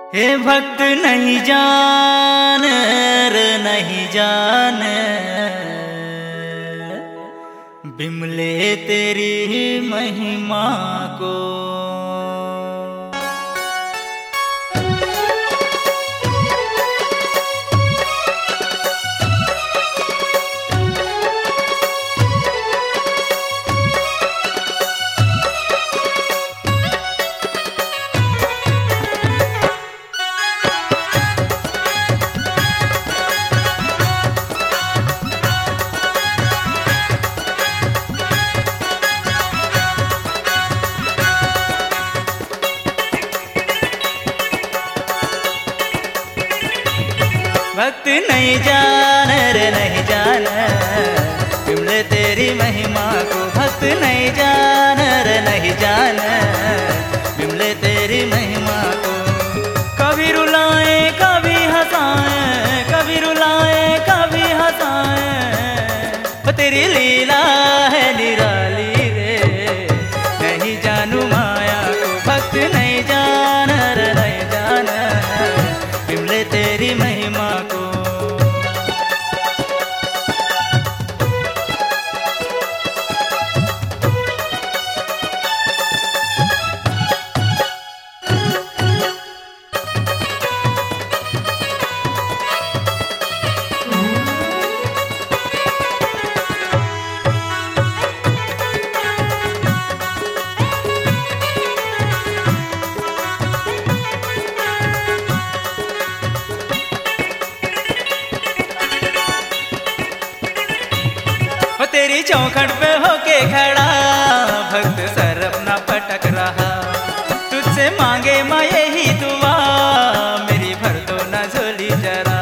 हे भक्त नहीं जान रे नहीं जान, बिमले तेरी महिमा को। भक्त नहीं जान रे नहीं जान, बिमले तेरी महिमा को। भक्त नहीं जान रे नहीं जान, बिमले तेरी महिमा को। कभी रुलाए कभी हंसाए, कभी रुलाए कभी हंसाए, तेरी लीला है निराली रे, नहीं जानू माया को। भक्त नहीं जान रे नहीं जान, बिमले तेरी महिमा को। तेरी चौखट पे होके खड़ा भक्त सर अपना पटक रहा। तुझसे मांगे माँ यही दुआ, मेरी भर दो ना झोली जरा।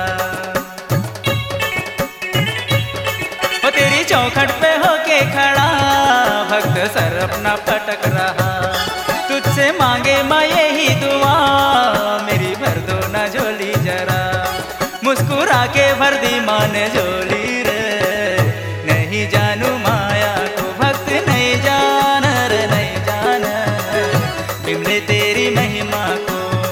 तेरी चौखट पे होके खड़ा भक्त सर अपना पटक रहा। तुझसे मांगे माँ यही दुआ, मेरी भर दो ना झोली जरा। मुस्कुरा के भर दी माँ ने झोली रे, नहीं जानू माया को। भक्त नहीं जान रे नहीं जान, बिमले तेरी महिमा को।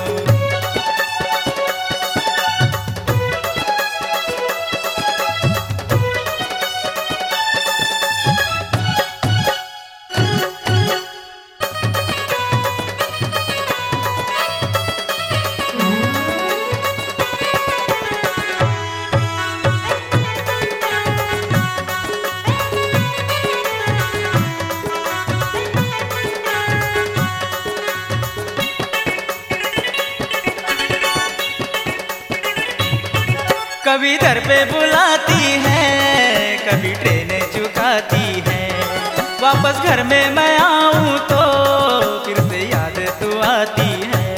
कभी दर पे बुलाती है, कभी ट्रेनें चुकाती है। वापस घर में मैं आऊं तो फिर से याद तू आती है।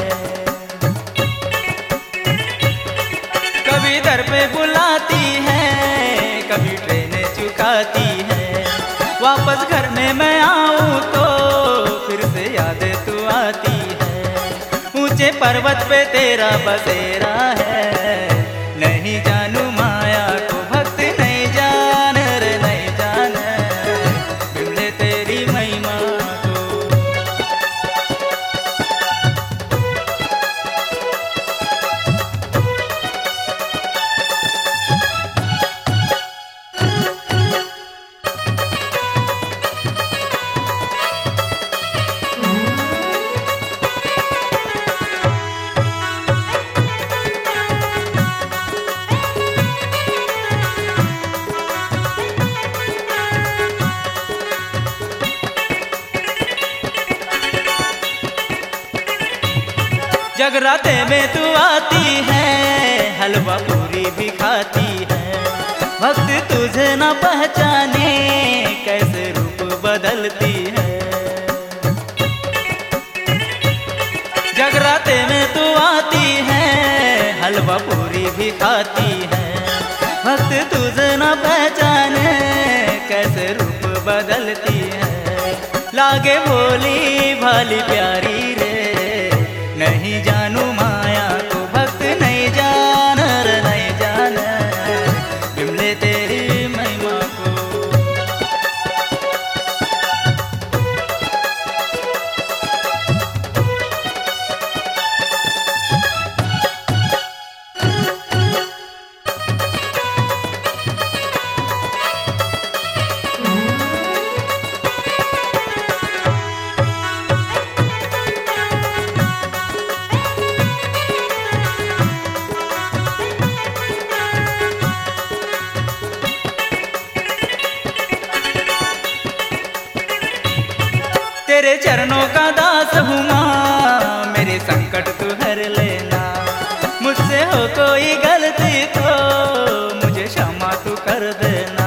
कभी दर पे बुलाती है, कभी ट्रेनें चुकाती है। वापस घर में मैं आऊं तो फिर से याद तू आती है। ऊंचे पर्वत पे तेरा बसेरा है, नहीं जानू माया को। भक्त नहीं जान रे नहीं जान, बिमले तेरी महिमा को। जगराते में तू आती है, हलवा पूरी भी खाती है। भक्त तुझे न पहचाने, कैसे रूप बदलती है। जगराते में तू आती है, हलवा पूरी भी खाती है। भक्त तुझे न पहचाने, कैसे रूप बदलती है। लागे भोली भाली प्यारी रे, नहीं जानू माया को। भक्त नहीं जान रे नहीं जान, बिमले तेरी महिमा को। चरणों का दास हूँ माँ, मेरे संकट तू हर लेना। मुझसे हो कोई गलती तो मुझे क्षमा तू कर देना।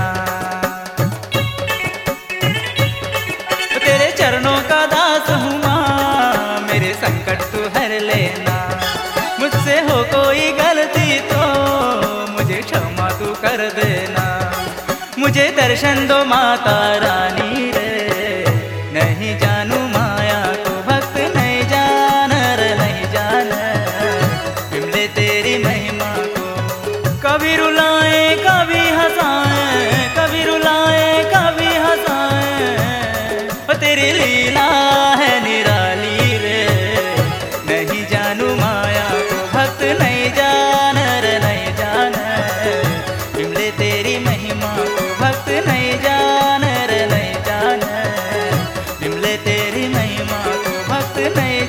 तेरे चरणों का दास हूँ माँ, मेरे संकट तू हर लेना। मुझसे हो कोई गलती तो मुझे क्षमा तू कर देना। मुझे दर्शन दो माता रानी रे, नहीं जानू माया को भक्त नहीं जान रे नहीं जान। विमले तेरी महिमा को कभी रुलाए कभी हंसाए, कभी रुलाए कभी हंसाए। तेरी लीला है निराली रे, नहीं जानू माया को भक्त नहीं जान रे नहीं जान। विमले तेरी महिमा को भक्त नहीं जान रे नहीं जान। विमले तेरी महिमा को भक्त नहीं